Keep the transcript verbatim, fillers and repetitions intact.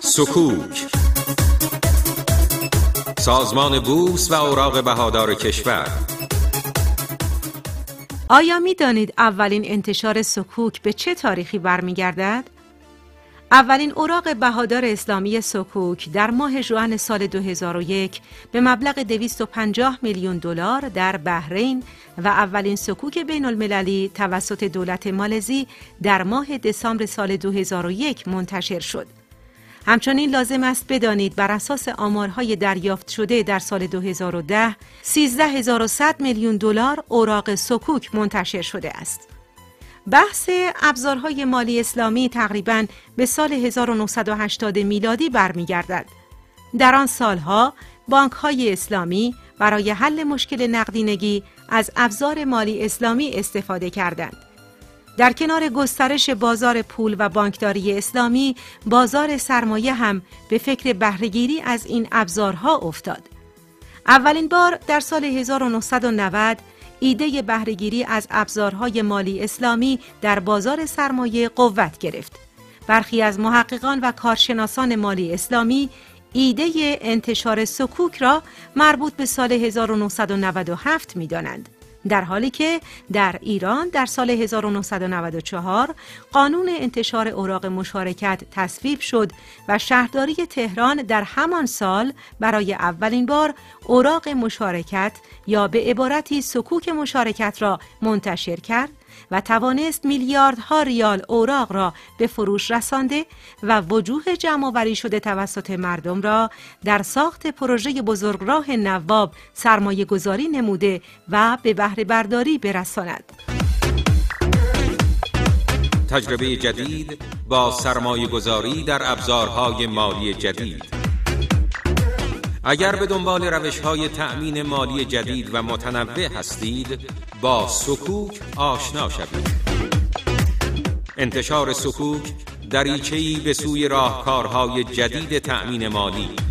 سکوک، سازمان بورس و اوراق بهادار کشور. آیا می دانید اولین انتشار سکوک به چه تاریخی برمیگردد؟ اولین اوراق بهادار اسلامی سکوک در ماه ژوئن سال دو هزار و یک به مبلغ دویست و پنجاه میلیون دلار در بحرین و اولین سکوک بین المللی توسط دولت مالزی در ماه دسامبر سال دو هزار و یک منتشر شد. همچنین لازم است بدانید بر اساس آمارهای دریافت شده در سال دو هزار و ده سیزده هزار و صد میلیون دلار اوراق سکوک منتشر شده است. بحث ابزارهای مالی اسلامی تقریباً به سال هزار و نهصد و هشتاد میلادی برمیگردد. در آن سالها بانک‌های اسلامی برای حل مشکل نقدینگی از ابزار مالی اسلامی استفاده کردند. در کنار گسترش بازار پول و بانکداری اسلامی، بازار سرمایه هم به فکر بهره‌گیری از این ابزارها افتاد. اولین بار در سال هزار و نهصد و نود ایده بهره‌گیری از ابزارهای مالی اسلامی در بازار سرمایه قوت گرفت. برخی از محققان و کارشناسان مالی اسلامی ایده انتشار سکوک را مربوط به سال هزار و نهصد و نود و هفت می‌دانند، در حالی که در ایران در سال هزار و نهصد و نود و چهار قانون انتشار اوراق مشارکت تصویب شد و شهرداری تهران در همان سال برای اولین بار اوراق مشارکت یا به عبارتی سکوک مشارکت را منتشر کرد و توانست میلیاردها ریال اوراق را به فروش رسانده و وجوه جمع‌آوری شده توسط مردم را در ساخت پروژه بزرگراه نواب سرمایه گذاری نموده و به بهره برداری برساند. تجربه جدید با سرمایه گذاری در ابزارهای مالی جدید. اگر به دنبال روش‌های تأمین مالی جدید و متنوع هستید، با سکوک آشنا شوید. انتشار سکوک دریچه‌ای به سوی راهکارهای جدید تأمین مالی